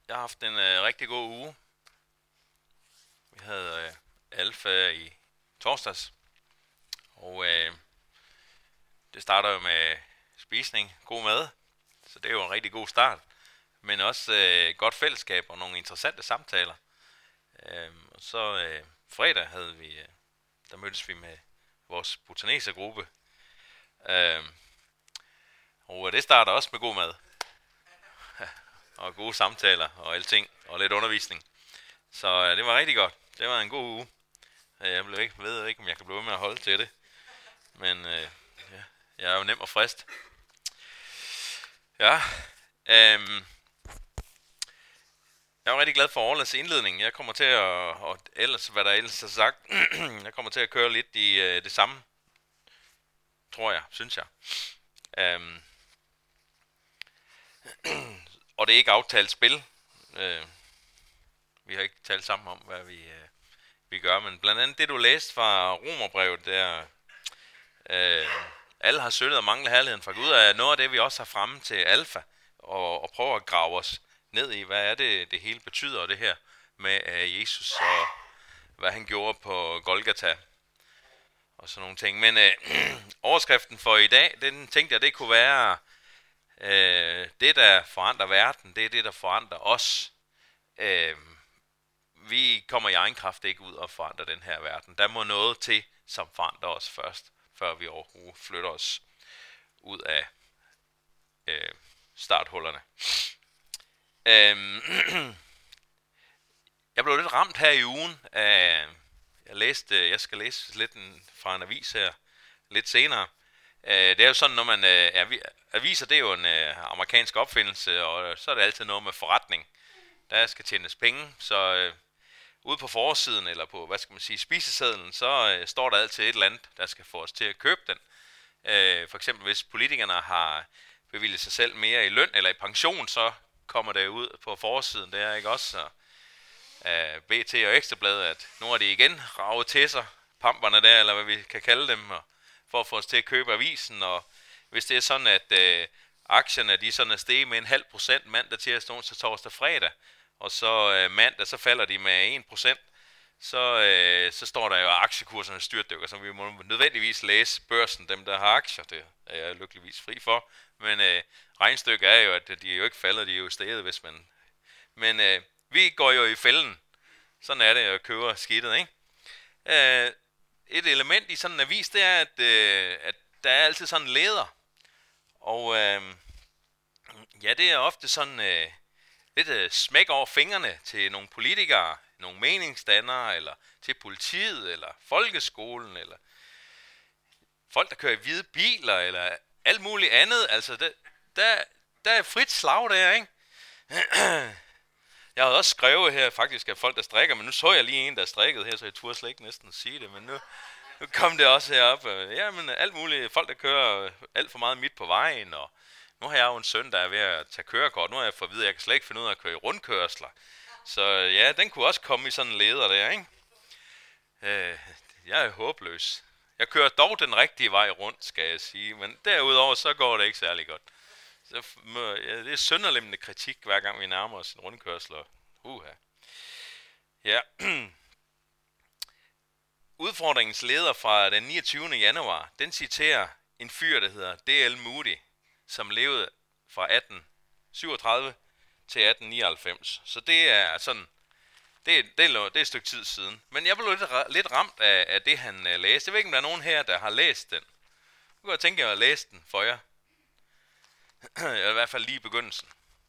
Jeg har haft en rigtig god uge. Vi havde alfa i torsdags, og det starter jo med spisning, god mad, så det er jo en rigtig god start. Men også godt fællesskab og nogle interessante samtaler. Og så fredag havde vi, der mødtes vi med vores botanesergruppe, øh, og det starter også med god mad og gode samtaler og alting og lidt undervisning. Så det var rigtig godt. Det var en god uge. Ved ikke, om jeg kan blive ved med at holde til det. Men ja, jeg er jo nem og frist. Ja, jeg er rigtig glad for Orlas indledning. Jeg kommer til at, og ellers, hvad der ellers er sagt, jeg kommer til at køre lidt i det samme, tror jeg, synes jeg. Og det er ikke aftalt spil. Vi har ikke talt sammen om, hvad vi gør, men blandt andet det, du læste fra Romerbrevet, der alle har syndet og mangler herligheden fra Gud, er noget af det, vi også har fremme til alfa, og prøver at grave os ned i, hvad er det hele betyder, det her med Jesus, og hvad han gjorde på Golgata, og sådan nogle ting. Men overskriften for i dag, den tænkte jeg, det kunne være, det der forandrer verden, det er det, der forandrer os. Vi kommer i egen kraft ikke ud og forandrer den her verden. Der må noget til, som forandrer os først, før vi overhovedet flytter os ud af starthullerne. Jeg blev lidt ramt her i ugen af, jeg skal læse lidt fra en avis her lidt senere. Det er jo sådan, når man aviser, det er jo en amerikansk opfindelse, og så er det altid noget med forretning. Der skal tjenes penge, så ude på forsiden eller på, hvad skal man sige, spisesedlen, så står der altid et eller andet, der skal få os til at købe den. For eksempel hvis politikerne har bevilget sig selv mere i løn eller i pension, så kommer det ud på forsiden. Det er ikke også så BT og Ekstrabladet, at nu er de igen raget til sig, pamperne der, eller hvad vi kan kalde dem, for at få os til at købe avisen. Og hvis det er sådan, at aktierne de sådan er steget med 0,5% mandag, tirsdag, onsdag, torsdag, fredag, og så mandag, så falder de med 1%, så står der jo, at aktiekurserne styrtdykker, så vi må nødvendigvis læse børsen, dem der har aktier, det er jeg lykkeligvis fri for, men regnstykket er jo, at de er jo ikke faldet, de er jo steget, hvis man... Men vi går jo i fælden, sådan er det at købe skidtet, ikke? Et element i sådan en avis, det er, at der er altid sådan en leder, og ja, det er ofte sådan... lidt smæk over fingrene til nogle politikere, nogle meningsdannere, eller til politiet, eller folkeskolen, eller folk, der kører i hvide biler, eller alt muligt andet. Altså, der er frit slag der, ikke? Jeg havde også skrevet her faktisk af folk, der strikker, men nu så jeg lige en, der strikkede her, så jeg turde slet ikke næsten sige det, men nu kom det også herop. Ja, men alt muligt. Folk, der kører alt for meget midt på vejen, og nu har jeg jo en søn, der er ved at tage kørekort. Nu har jeg fået at vide, at jeg kan slet ikke finde ud af at køre i rundkørsler. Så ja, den kunne også komme i sådan en leder der, ikke? Jeg er håbløs. Jeg kører dog den rigtige vej rundt, skal jeg sige. Men derudover, så går det ikke særlig godt. Så, ja, det er sønderlemmende kritik, hver gang vi nærmer os en rundkørsler. Ja. Udfordringens leder fra den 29. januar, den citerer en fyr, der hedder D.L. Moody, som levede fra 1837 til 1899. Så det er sådan, det er et stykke tid siden. Men jeg blev lidt ramt af det, han læste. Jeg ved ikke, om der er nogen her, der har læst den. Nu kan jeg tænke jer at læse den for jer. Eller i hvert fald lige i begyndelsen.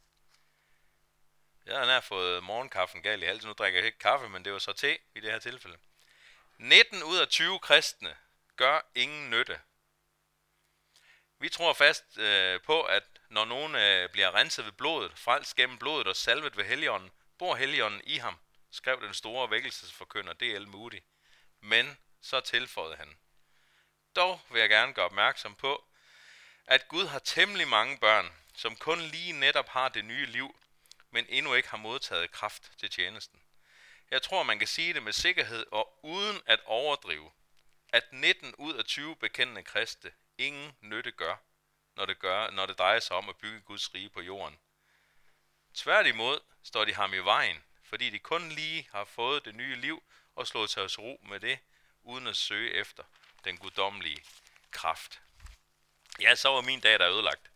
Jeg har nær fået morgenkaffen galt i halsen. Nu drikker jeg ikke kaffe, men det var så te i det her tilfælde. 19 ud af 20 kristne gør ingen nytte. Vi tror fast på, at når nogen bliver renset ved blodet, frelst gennem blodet og salvet ved Helligånden, bor Helligånden i ham, skrev den store vækkelsesforkynder D.L. Moody. Men så tilføjede han: dog vil jeg gerne gøre opmærksom på, at Gud har temmelig mange børn, som kun lige netop har det nye liv, men endnu ikke har modtaget kraft til tjenesten. Jeg tror, man kan sige det med sikkerhed og uden at overdrive, at 19 ud af 20 bekendende kristne ingen nytte gør, når det drejer sig om at bygge Guds rige på jorden. Tværtimod står de ham i vejen, fordi de kun lige har fået det nye liv og slået sig til ro med det, uden at søge efter den guddommelige kraft. Ja, så var min dag der ødelagt.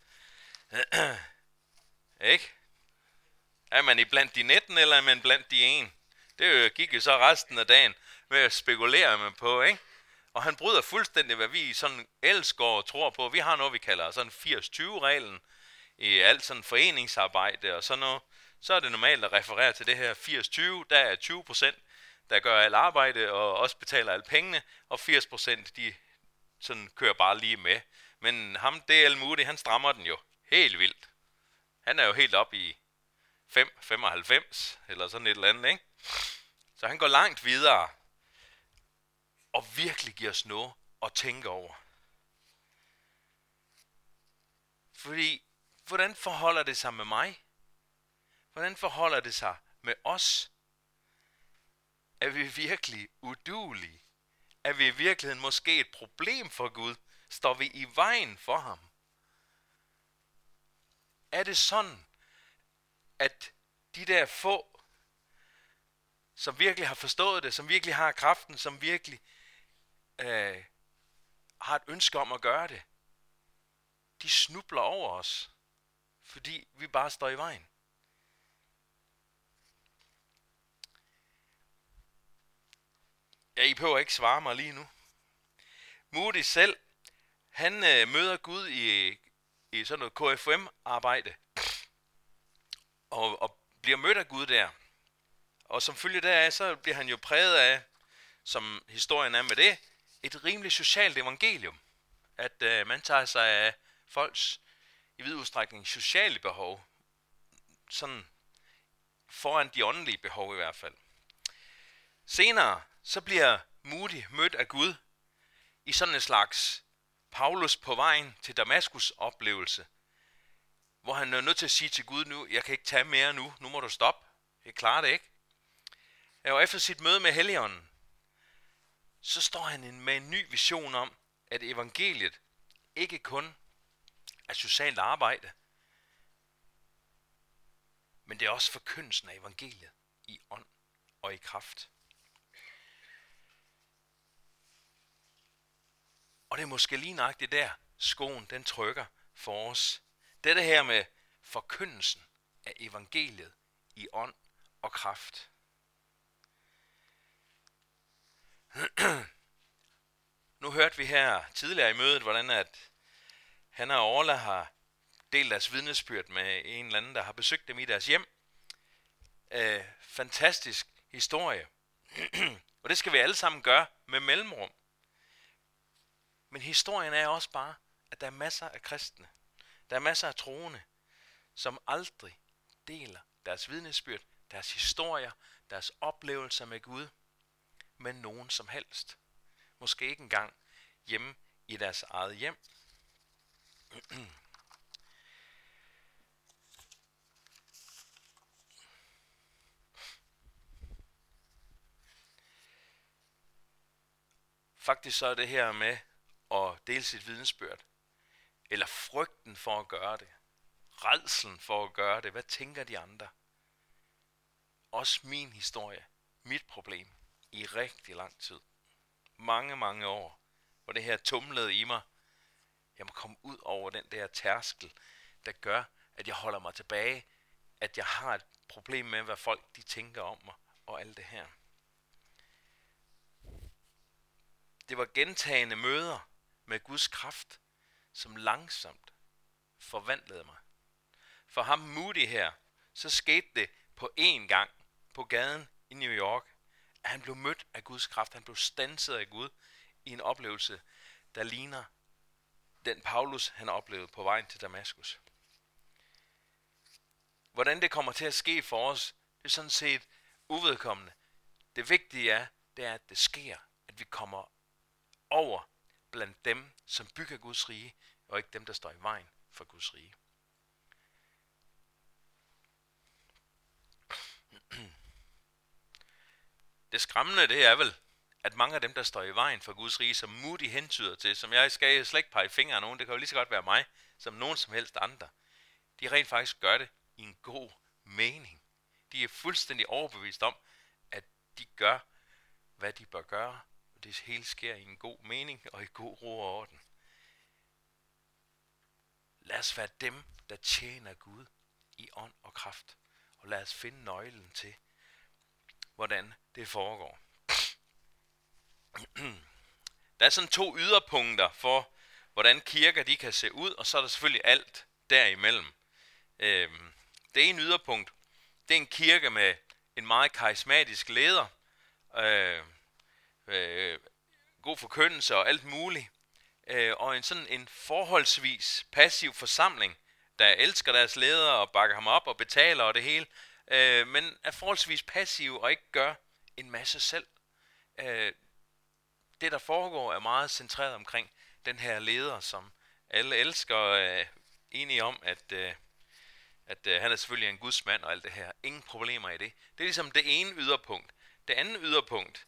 Ikke? Er man i blandt de 19, eller er man blandt de 1? Det gik jo så resten af dagen med at spekulere med på, ikke? Og han bryder fuldstændig, hvad vi sådan elsker og tror på. Vi har noget, vi kalder sådan 80-20-reglen i alt sådan foreningsarbejde og sådan noget. Så er det normalt at referere til det her 80-20. Der er 20%, der gør alt arbejde og også betaler alle pengene, og 80% de sådan kører bare lige med. Men ham, D.L. Moody, han strammer den jo helt vildt. Han er jo helt op i 5,95 eller sådan et eller andet, ikke? Så han går langt videre og virkelig giver os noget at tænke over. Fordi, hvordan forholder det sig med mig? Hvordan forholder det sig med os? Er vi virkelig uduelige? Er vi i virkeligheden måske et problem for Gud? Står vi i vejen for ham? Er det sådan, at de der få, som virkelig har forstået det, som virkelig har kraften, som virkelig har et ønske om at gøre det, de snubler over os, fordi vi bare står i vejen? Ja, I behøver ikke svare mig lige nu. Moody selv, han møder Gud i sådan noget KFM-arbejde, og bliver mødt af Gud der. Og som følge deraf, så bliver han jo præget af, som historien er med det, et rimeligt socialt evangelium. At man tager sig af folks, i vid udstrækning, sociale behov, sådan foran de åndelige behov i hvert fald. Senere, så bliver Moody mødt af Gud i sådan en slags Paulus på vejen til Damaskus oplevelse, hvor han er nødt til at sige til Gud nu, jeg kan ikke tage mere nu må du stoppe, jeg klarer det ikke. Og efter sit møde med Helligånden, så står han med en ny vision om, at evangeliet ikke kun er socialt arbejde, men det er også forkyndelsen af evangeliet i ånd og i kraft. Og det er måske lige nøjagtigt der, skoen den trykker for os. Dette her med forkyndelsen af evangeliet i ånd og kraft. Nu hørte vi her tidligere i mødet, hvordan at Hanna og Orla har delt deres vidnesbyrd med en eller anden, der har besøgt dem i deres hjem. Fantastisk historie. Og det skal vi alle sammen gøre med mellemrum. Men historien er også bare, at der er masser af kristne, der er masser af troende, som aldrig deler deres vidnesbyrd, deres historier, deres oplevelser med Gud, med nogen som helst. Måske ikke engang hjemme i deres eget hjem. Faktisk så er det her med at dele sit vidnesbyrd, eller frygten for at gøre det, rædslen for at gøre det, hvad tænker de andre? Også min historie, mit problem, i rigtig lang tid. Mange år, hvor det her tumlede i mig. Jeg må komme ud over den der tærskel, der gør, at jeg holder mig tilbage, at jeg har et problem med, hvad folk de tænker om mig, og alt det her. Det var gentagende møder med Guds kraft, som langsomt forvandlede mig. For ham Moody her, så skete det på én gang på gaden i New York, at han blev mødt af Guds kraft. Han blev standset af Gud i en oplevelse, der ligner den Paulus, han oplevede på vejen til Damaskus. Hvordan det kommer til at ske for os, det er sådan set uvedkommende. Det vigtige er, det er, at det sker, at vi kommer over blandt dem, som bygger Guds rige, og ikke dem, der står i vejen for Guds rige. Det skræmmende, det er vel, at mange af dem, der står i vejen for Guds rige, som Moody hentyder til, som jeg skal slet ikke pege fingre af nogen, det kan jo lige så godt være mig, som nogen som helst andre, de rent faktisk gør det i en god mening. De er fuldstændig overbevist om, at de gør, hvad de bør gøre. Det hele sker i en god mening og i god ro og orden. Lad os være dem, der tjener Gud i ånd og kraft. Og lad os finde nøglen til, hvordan det foregår. Der er sådan 2 yderpunkter for, hvordan kirker de kan se ud, og så er der selvfølgelig alt derimellem. Det ene yderpunkt, det er en kirke med en meget karismatisk leder, god forkyndelse og alt muligt, og en forholdsvis passiv forsamling, der elsker deres leder og bakker ham op og betaler og det hele, men er forholdsvis passiv og ikke gør en masse selv. Det der foregår er meget centreret omkring den her leder, som alle elsker og er enige om, at han er selvfølgelig en Guds mand og alt det her. Ingen problemer i det. Det er ligesom det ene yderpunkt. Det andet yderpunkt,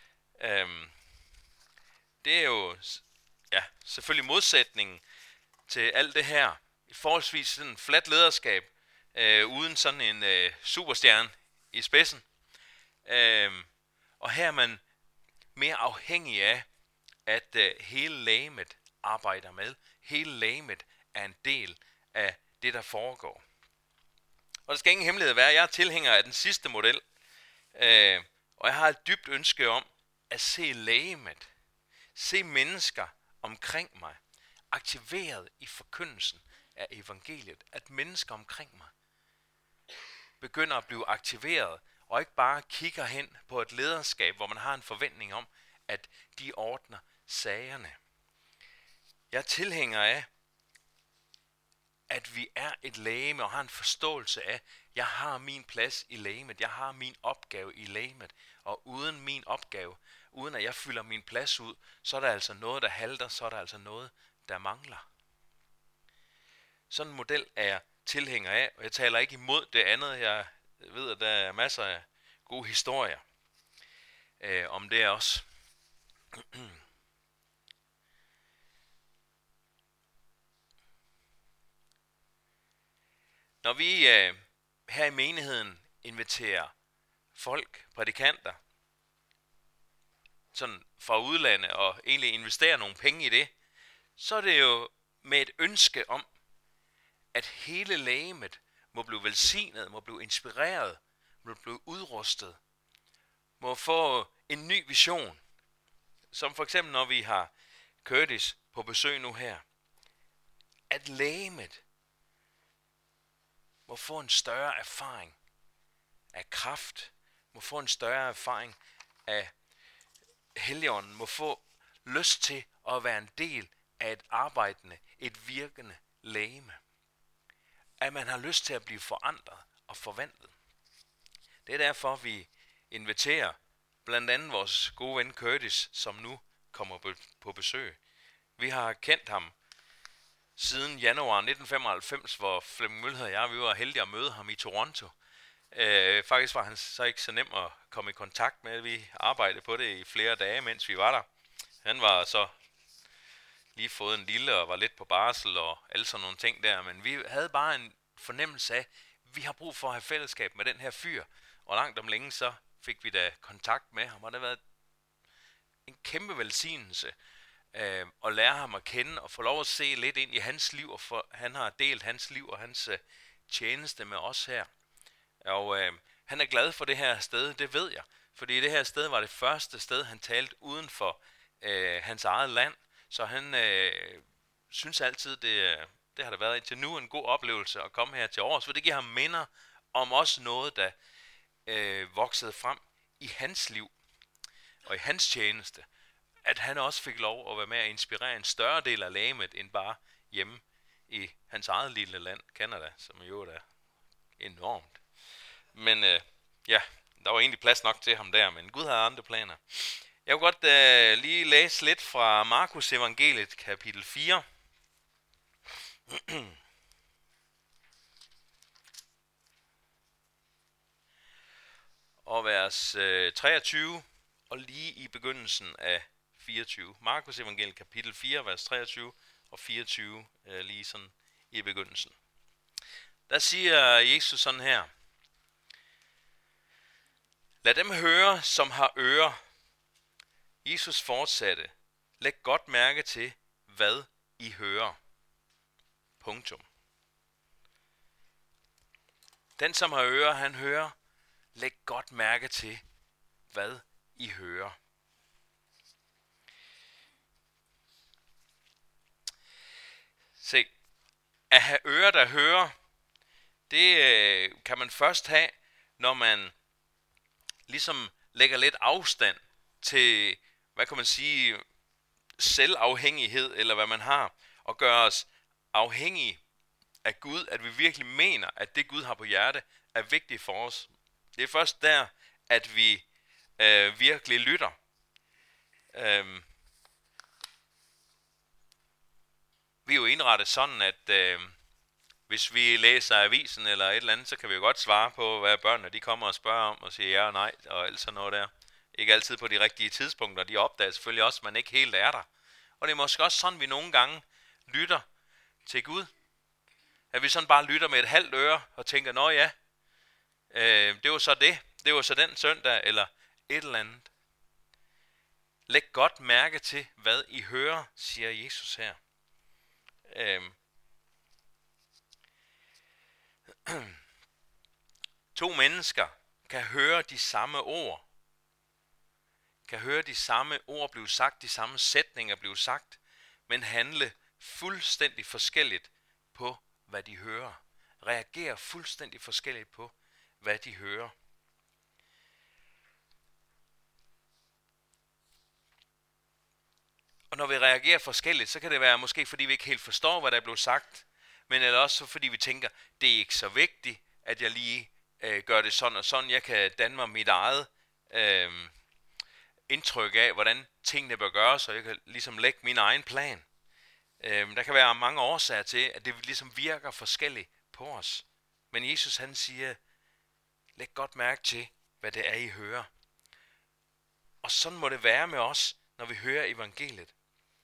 det er jo selvfølgelig modsætningen til alt det her. Et forholdsvis sådan fladt lederskab, uden sådan en superstjerne i spidsen. Og her er man mere afhængig af, at hele legemet arbejder med. Hele legemet er en del af det, der foregår. Og der skal ingen hemmelighed være, jeg er tilhænger af den sidste model. Og jeg har et dybt ønske om at se legemet, se mennesker omkring mig, aktiveret i forkyndelsen af evangeliet. At mennesker omkring mig begynder at blive aktiveret, og ikke bare kigger hen på et lederskab, hvor man har en forventning om, at de ordner sagerne. Jeg er tilhænger af, at vi er et legeme og har en forståelse af, jeg har min plads i legemet, jeg har min opgave i legemet, og uden min opgave, uden at jeg fylder min plads ud, så er der altså noget, der halter, så er der altså noget, der mangler. Sådan en model er jeg tilhænger af, og jeg taler ikke imod det andet. Jeg ved, at der er masser af gode historier om det også. Når vi her i menigheden inviterer folk, prædikanter, sådan fra udlandet og egentlig investerer nogle penge i det, så er det jo med et ønske om, at hele legemet må blive velsignet, må blive inspireret, må blive udrustet, må få en ny vision. Som for eksempel når vi har Curtis på besøg nu her. At legemet må få en større erfaring af kraft, må få en større erfaring af Helligånden, må få lyst til at være en del af et arbejdende, et virkende legeme. At man har lyst til at blive forandret og forvandlet. Det er derfor, vi inviterer blandt andet vores gode ven Curtis, som nu kommer på besøg. Vi har kendt ham siden januar 1995, hvor Flemming Mølhed og jeg, vi var heldige at møde ham i Toronto. Faktisk var han så ikke så nem at komme i kontakt med. Vi arbejdede på det i flere dage, mens vi var der. Han var så lige fået en lille og var lidt på barsel og alle sådan nogle ting der. Men vi havde bare en fornemmelse af, at vi har brug for at have fællesskab med den her fyr. Og langt om længe så fik vi da kontakt med ham, og det har været en kæmpe velsignelse at lære ham at kende og få lov at se lidt ind i hans liv, og han har delt hans liv og hans tjeneste med os her. Og han er glad for det her sted, det ved jeg, fordi det her sted var det første sted, han talte uden for hans eget land, så han synes altid, det har der været indtil nu en god oplevelse at komme her til års, for det giver ham minder om også noget, der voksede frem i hans liv og i hans tjeneste, at han også fik lov at være med at inspirere en større del af legemet end bare hjemme i hans eget lille land, Canada, som jo er enormt. Men der var egentlig plads nok til ham der, men Gud havde andre planer. Jeg vil godt lige læse lidt fra Markus evangeliet, kapitel 4. Og vers 23, og lige i begyndelsen af 24. Markus evangeliet, kapitel 4, vers 23 og 24, lige sådan i begyndelsen. Der siger Jesus sådan her: Lad dem høre, som har ører. Jesus fortsatte. Læg godt mærke til, hvad I hører. Punktum. Den, som har ører, han hører. Læg godt mærke til, hvad I hører. Se, at have ører, der hører, det kan man først have, når man ligesom lægger lidt afstand til, hvad kan man sige, selvafhængighed, eller hvad man har, og gør os afhængige af Gud, at vi virkelig mener, at det Gud har på hjerte, er vigtigt for os. Det er først der, at vi virkelig lytter. Vi er jo indrettet sådan, at hvis vi læser avisen eller et eller andet, så kan vi jo godt svare på, hvad børnene de kommer og spørger om, og siger ja og nej, og alt sådan noget der. Ikke altid på de rigtige tidspunkter, de opdager selvfølgelig også, at man ikke helt er der. Og det er måske også sådan, vi nogle gange lytter til Gud. At vi sådan bare lytter med et halvt øre og tænker, nå ja, det var så det var så den søndag, eller et eller andet. Læg godt mærke til, hvad I hører, siger Jesus her. To mennesker kan høre de samme ord. Kan høre de samme ord blive sagt, de samme sætninger blive sagt, men handle fuldstændig forskelligt på, hvad de hører. Reagere fuldstændig forskelligt på, hvad de hører. Og når vi reagerer forskelligt, så kan det være måske fordi vi ikke helt forstår, hvad der er blevet sagt, men eller også fordi vi tænker, det er ikke så vigtigt, at jeg lige gør det sådan og sådan. Jeg kan danne mig mit eget indtryk af, hvordan tingene bør gøres, så jeg kan ligesom lægge min egen plan. Der kan være mange årsager til, at det ligesom virker forskelligt på os. Men Jesus han siger, læg godt mærke til, hvad det er, I hører. Og sådan må det være med os, når vi hører evangeliet.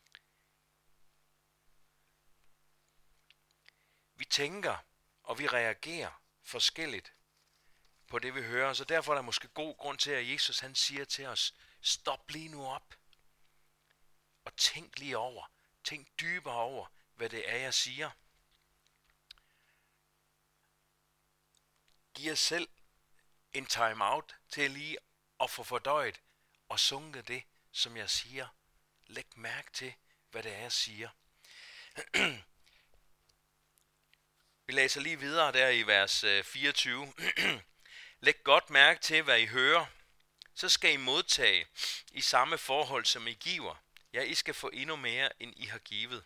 Vi tænker, og vi reagerer forskelligt på det, vi hører. Så derfor er der måske god grund til, at Jesus han siger til os, stop lige nu op. Og tænk lige over. Tænk dybere over, hvad det er, jeg siger. Giv jer selv en time out til lige at få fordøjet og sunket det, som jeg siger. Læg mærke til, hvad det er, jeg siger. Vi læser lige videre der i vers 24. Læg godt mærke til, hvad I hører. Så skal I modtage i samme forhold, som I giver. Ja, I skal få endnu mere, end I har givet.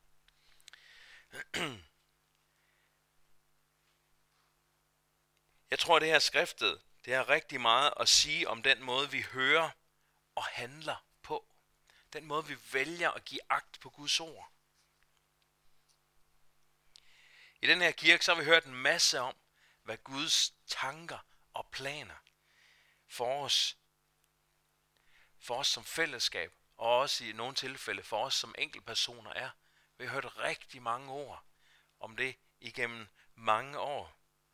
Jeg tror, det her skriftet, det har rigtig meget at sige om den måde, vi hører og handler på. Den måde, vi vælger at give agt på Guds ord. I den her kirke, så har vi hørt en masse om, hvad Guds tanker og planer for os som fællesskab, og også i nogle tilfælde for os som enkeltpersoner er. Vi har hørt rigtig mange ord om det igennem mange år.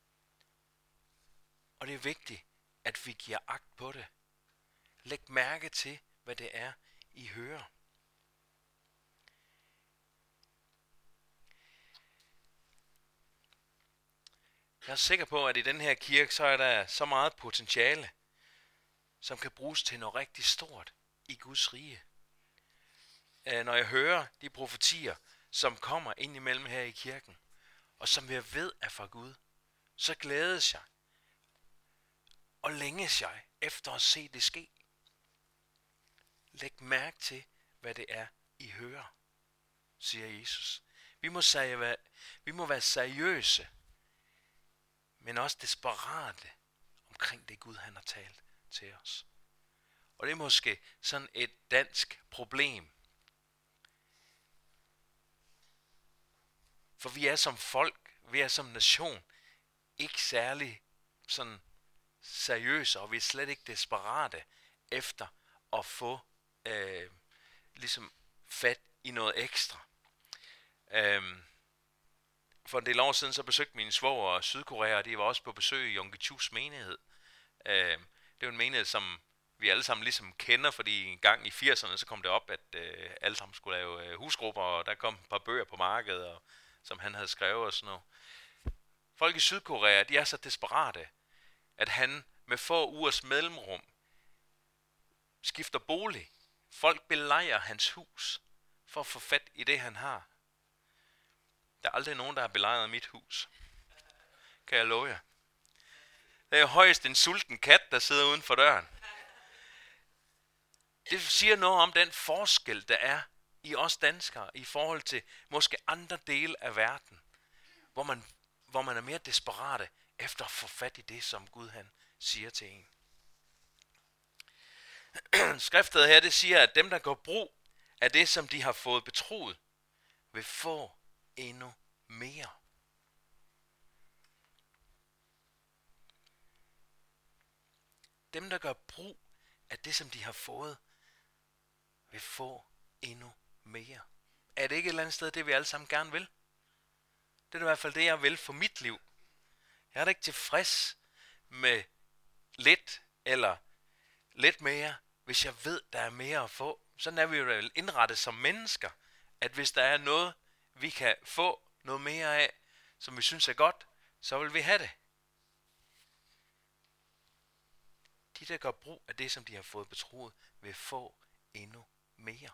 Og det er vigtigt, at vi giver agt på det. Læg mærke til, hvad det er, I hører. Jeg er sikker på, at i den her kirke, så er der så meget potentiale, som kan bruges til noget rigtig stort i Guds rige. Når jeg hører de profetier, som kommer ind imellem her i kirken, og som jeg ved er fra Gud, så glædes jeg og længes jeg efter at se det ske. Læg mærke til, hvad det er, I hører, siger Jesus. Vi må være seriøse, men også desperate omkring det Gud, han har talt til os. Og det er måske sådan et dansk problem. For vi er som folk, vi er som nation, ikke særlig sådan seriøse, og vi er slet ikke desperate efter at få ligesom fat i noget ekstra. For en del år siden, så besøgte mine svoger Sydkorea, og de var også på besøg i Yonggi Chus menighed. Det Det er jo en menighed, som vi alle sammen ligesom kender, fordi en gang i 80'erne, så kom det op, at alle sammen skulle lave husgrupper, og der kom et par bøger på markedet, og, som han havde skrevet og sådan noget. Folk i Sydkorea, de er så desperate, at han med få ugers mellemrum skifter bolig. Folk belejrer hans hus for at få fat i det, han har. Der er aldrig nogen, der har belejret mit hus. Kan jeg love jer. Det er højst en sulten kat, der sidder uden for døren. Det siger noget om den forskel, der er i os danskere i forhold til måske andre dele af verden, hvor man er mere desperate efter at få fat i det, som Gud han siger til en. Skriftet her, det siger, at dem, der går brug af det, som de har fået betroet, vil få endnu mere. Dem, der gør brug af det, som de har fået, vil få endnu mere. Er det ikke et eller andet sted, det vi alle sammen gerne vil? Det er i hvert fald det, jeg vil for mit liv. Jeg er da ikke tilfreds med lidt eller lidt mere, hvis jeg ved, der er mere at få. Sådan er vi jo vel indrettet som mennesker, at hvis der er noget, vi kan få noget mere af, som vi synes er godt, så vil vi have det. De, der gør brug af det, som de har fået betroet, vil få endnu mere.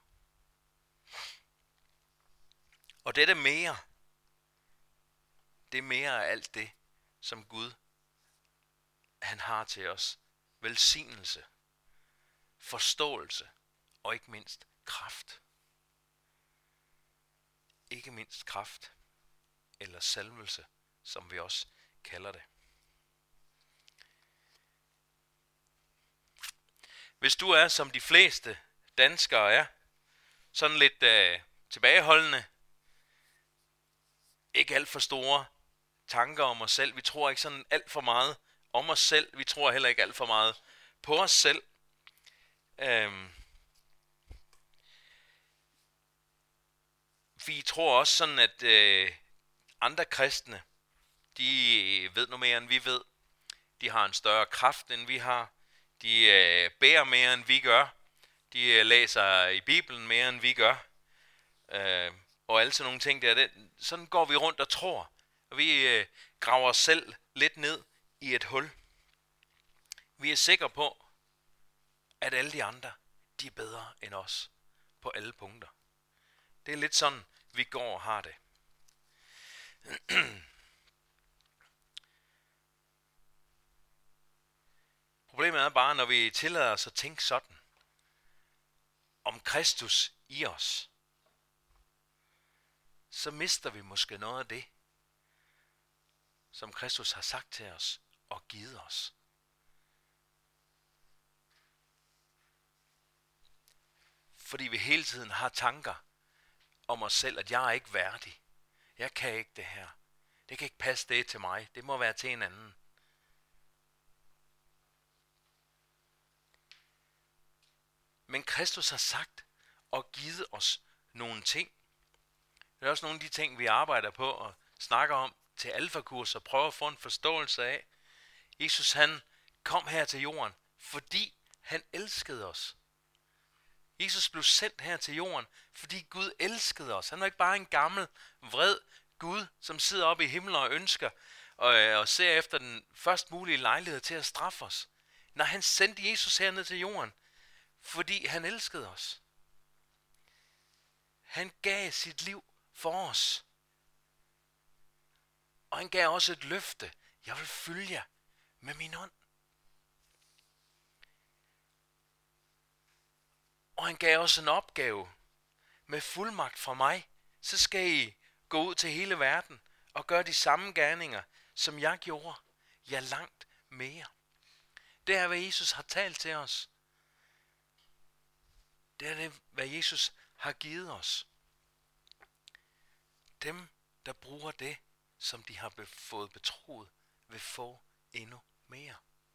Og dette mere, det er mere af alt det, som Gud han har til os. Velsignelse, forståelse og ikke mindst kraft. Ikke mindst kraft eller salvelse, som vi også kalder det. Hvis du er, som de fleste danskere er, sådan lidt tilbageholdende, ikke alt for store tanker om os selv. Vi tror ikke sådan alt for meget om os selv. Vi tror heller ikke alt for meget på os selv. Vi tror også sådan, at andre kristne, de ved noget mere, end vi ved. De har en større kraft, end vi har. De bærer mere, end vi gør. De læser i Bibelen mere, end vi gør. Og alle sådan nogle ting der. Sådan går vi rundt og tror. Og vi graver os selv lidt ned i et hul. Vi er sikre på, at alle de andre, de er bedre end os på alle punkter. Det er lidt sådan, vi går og har det. Problemet er bare, når vi tillader os at tænke sådan om Kristus i os, så mister vi måske noget af det, som Kristus har sagt til os og givet os. Fordi vi hele tiden har tanker om os selv, at jeg er ikke værdig. Jeg kan ikke det her. Det kan ikke passe det til mig. Det må være til en anden. Men Kristus har sagt og givet os nogle ting. Det er også nogle af de ting, vi arbejder på og snakker om til alfakurs og prøver at få en forståelse af. Jesus han kom her til jorden, fordi han elskede os. Jesus blev sendt her til jorden, fordi Gud elskede os. Han var ikke bare en gammel, vred Gud, som sidder oppe i himlen og ønsker og ser efter den først mulige lejlighed til at straffe os. Når han sendte Jesus herned til jorden, fordi han elskede os. Han gav sit liv for os. Og han gav også et løfte. Jeg vil følge jer med min hånd. Og han gav os en opgave med fuldmagt fra mig. Så skal I gå ud til hele verden og gøre de samme gerninger, som jeg gjorde. Ja, langt mere. Det er, hvad Jesus har talt til os. Det er det, hvad Jesus har givet os. Dem, der bruger det, som de har fået betroet, vil få endnu mere.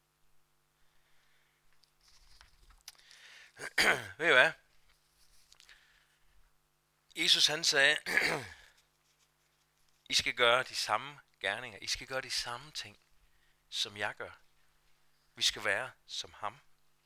Ved I hvad? Jesus han sagde, I skal gøre de samme gerninger. I skal gøre de samme ting, som jeg gør. Vi skal være som ham.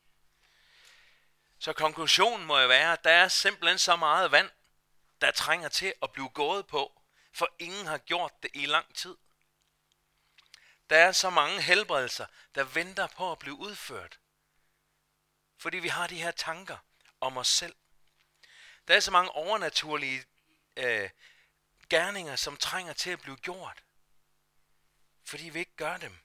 Så konklusionen må jo være, at der er simpelthen så meget vand, der trænger til at blive gået på, for ingen har gjort det i lang tid. Der er så mange helbredelser, der venter på at blive udført, fordi vi har de her tanker om os selv. Der er så mange overnaturlige gerninger, som trænger til at blive gjort, fordi vi ikke gør dem.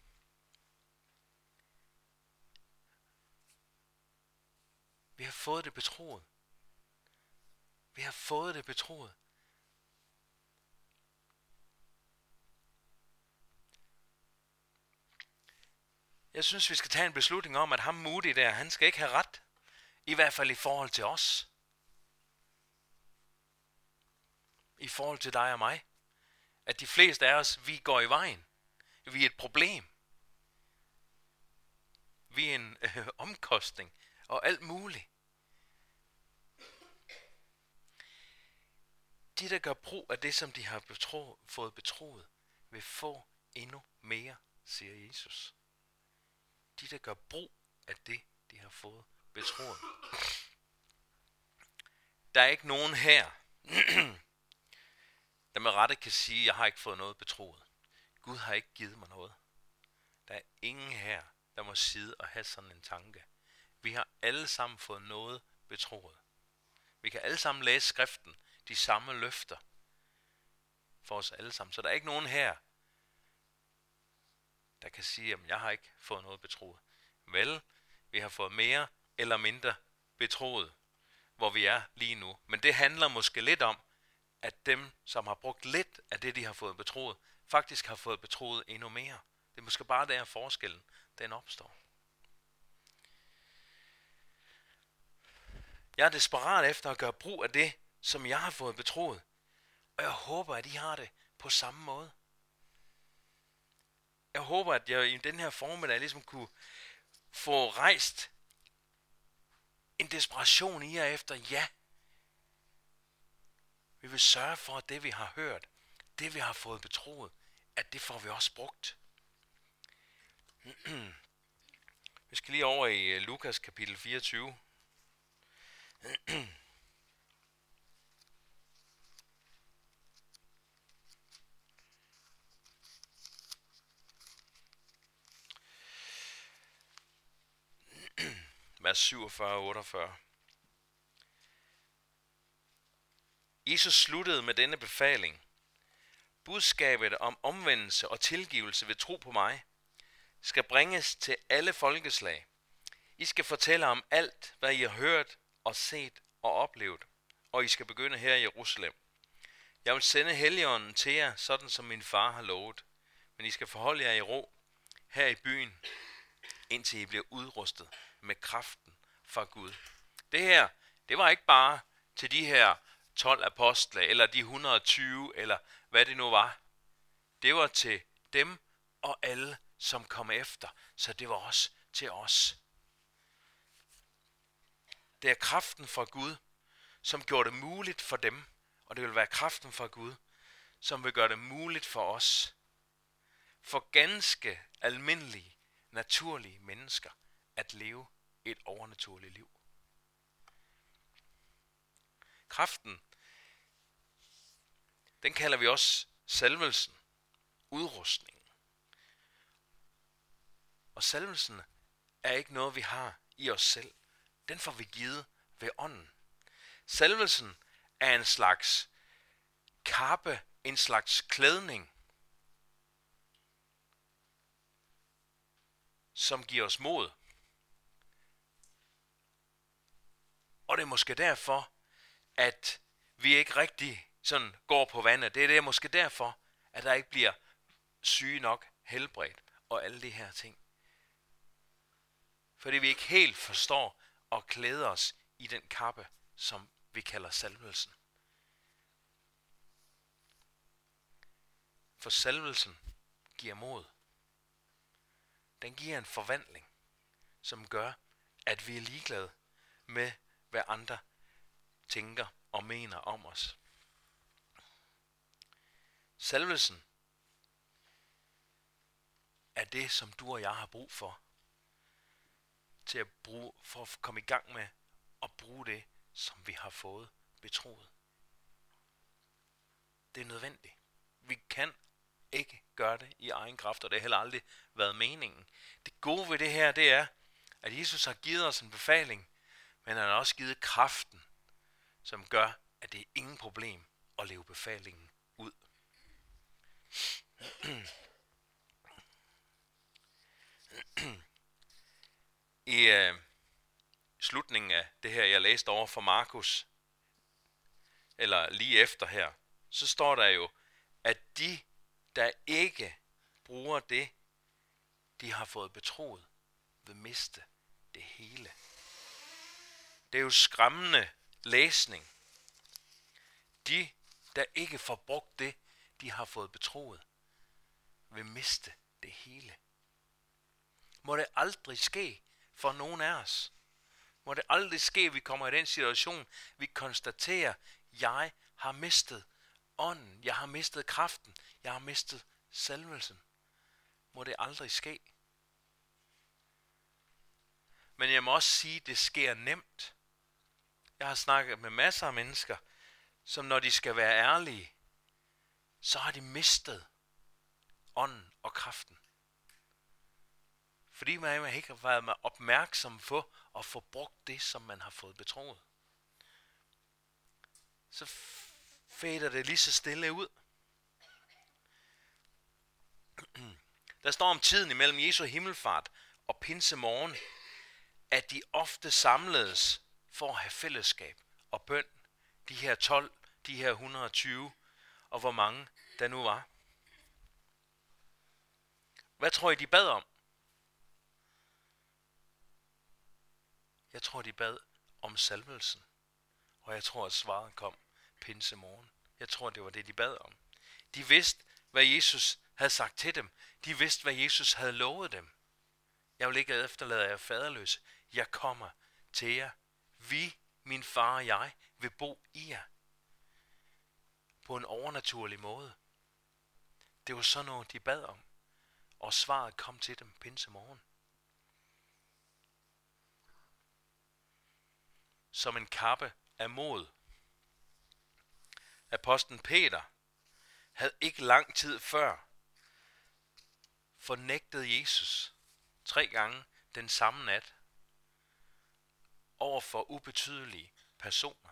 Vi har fået det betroet. Vi har fået det betroet. Jeg synes, vi skal tage en beslutning om, at ham Moody der, han skal ikke have ret. I hvert fald i forhold til os. I forhold til dig og mig. At de fleste af os, vi går i vejen. Vi er et problem. Vi er en omkostning og alt muligt. De, der gør brug af det, som de har fået betroet, vil få endnu mere, siger Jesus. De, der gør brug af det, de har fået betroet. Der er ikke nogen her, der med rette kan sige, at jeg har ikke fået noget betroet. Gud har ikke givet mig noget. Der er ingen her, der må sidde og have sådan en tanke. Vi har alle sammen fået noget betroet. Vi kan alle sammen læse skriften, de samme løfter for os alle sammen. Så der er ikke nogen her, der kan sige, at jeg har ikke fået noget betroet. Vel, vi har fået mere eller mindre betroet, hvor vi er lige nu. Men det handler måske lidt om, at dem, som har brugt lidt af det, de har fået betroet, faktisk har fået betroet endnu mere. Det er måske bare der forskellen, den opstår. Jeg er desperat efter at gøre brug af det, som jeg har fået betroet. Og jeg håber, at I har det på samme måde. Jeg håber, at jeg i den her formiddag ligesom kunne få rejst en desperation i jer efter, ja, vi vil sørge for, at det vi har hørt, det vi har fået betroet, at det får vi også brugt. Vi skal lige over i Lukas kapitel 24. Vers 47 og 48. Jesus sluttede med denne befaling. Budskabet om omvendelse og tilgivelse ved tro på mig skal bringes til alle folkeslag. I skal fortælle om alt, hvad I har hørt og set og oplevet, og I skal begynde her i Jerusalem. Jeg vil sende Helligånden til jer, sådan som min far har lovet, men I skal forholde jer i ro her i byen, indtil I bliver udrustet med kraften fra Gud. Det her, det var ikke bare til de her 12 apostle, eller de 120, eller hvad det nu var. Det var til dem og alle, som kom efter, så det var også til os. Det er kraften fra Gud, som gjorde det muligt for dem, og det vil være kraften fra Gud, som vil gøre det muligt for os, for ganske almindelige, naturlige mennesker, at leve et overnaturligt liv. Kraften, den kalder vi også salvelsen, udrustningen. Og salvelsen er ikke noget, vi har i os selv. Den får vi givet ved ånden. Salvelsen er en slags kappe, en slags klædning, som giver os mod. Og det er måske derfor, at vi ikke rigtig sådan går på vandet. Det er måske derfor, at der ikke bliver syge nok, helbredt og alle de her ting. Fordi vi ikke helt forstår at klæde os i den kappe, som vi kalder salvelsen. For salvelsen giver mod. Den giver en forvandling, som gør, at vi er ligeglade med, hvad andre tænker og mener om os. Salvelsen er det, som du og jeg har brug for til at bruge, for at komme i gang med at bruge det, som vi har fået betroet. Det er nødvendigt. Vi kan ikke gøre det i egen kraft, og det har heller aldrig været meningen. Det gode ved det her, det er, at Jesus har givet os en befaling, men han har også givet kraften, som gør, at det er ingen problem at leve befalingen ud. I slutningen af det her, jeg læste over for Markus, eller lige efter her, så står der jo, at de, der ikke bruger det, de har fået betroet, vil miste det hele. Det er jo skræmmende læsning. De, der ikke får brugt det, de har fået betroet, vil miste det hele. Må det aldrig ske for nogen af os. Må det aldrig ske, at vi kommer i den situation, vi konstaterer, jeg har mistet ånden, jeg har mistet kraften, jeg har mistet salvelsen. Må det aldrig ske. Men jeg må også sige, at det sker nemt. Jeg har snakket med masser af mennesker, som når de skal være ærlige, så har de mistet ånden og kraften. Fordi man ikke har været opmærksom på at få brugt det, som man har fået betroet. Så fader det lige så stille ud. Der står om tiden imellem Jesu himmelfart og pinsemorgen, at de ofte samledes for at have fællesskab og bøn. De her 12, de her 120, og hvor mange der nu var. Hvad tror I, de bad om? Jeg tror, de bad om salvelsen. Og jeg tror, at svaret kom pinsemorgen. Jeg tror, det var det, de bad om. De vidste, hvad Jesus havde sagt til dem. De vidste, hvad Jesus havde lovet dem. Jeg vil ikke efterlade jer faderløse. Jeg kommer til jer. Vi, min far og jeg, vil bo i jer. På en overnaturlig måde. Det var sådan noget, de bad om. Og svaret kom til dem pinsemorgen. Som en kappe af mod. Apostlen Peter havde ikke lang tid før fornægtet Jesus 3 gange den samme nat over for ubetydelige personer.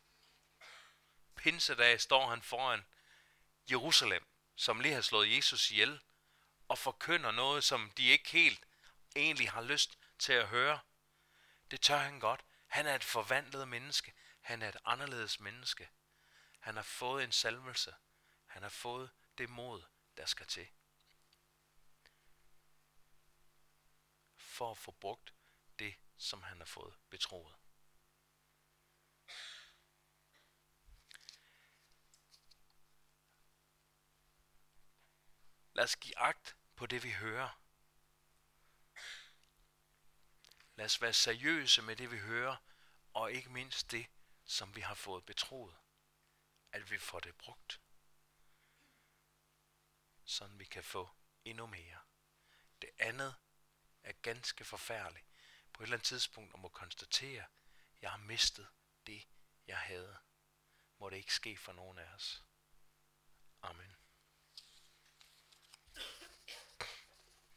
Pinsedag står han foran Jerusalem, som lige har slået Jesus ihjel, og forkynder noget, som de ikke helt egentlig har lyst til at høre. Det tør han godt. Han er et forvandlet menneske. Han er et anderledes menneske. Han har fået en salvelse. Han har fået det mod, der skal til. For at få brugt det, som han har fået betroet. Lad os give agt på det, vi hører. Lad os være seriøse med det, vi hører, og ikke mindst det, som vi har fået betroet. At vi får det brugt. Sådan vi kan få endnu mere. Det andet er ganske forfærdeligt. På et eller andet tidspunkt må konstatere, at jeg har mistet det, jeg havde. Må det ikke ske for nogen af os.